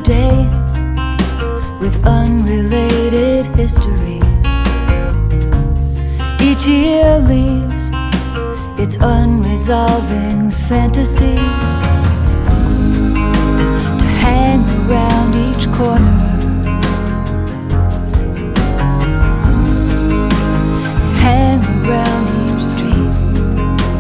day with unrelated histories. Each year leaves its unresolving fantasies to hang around each corner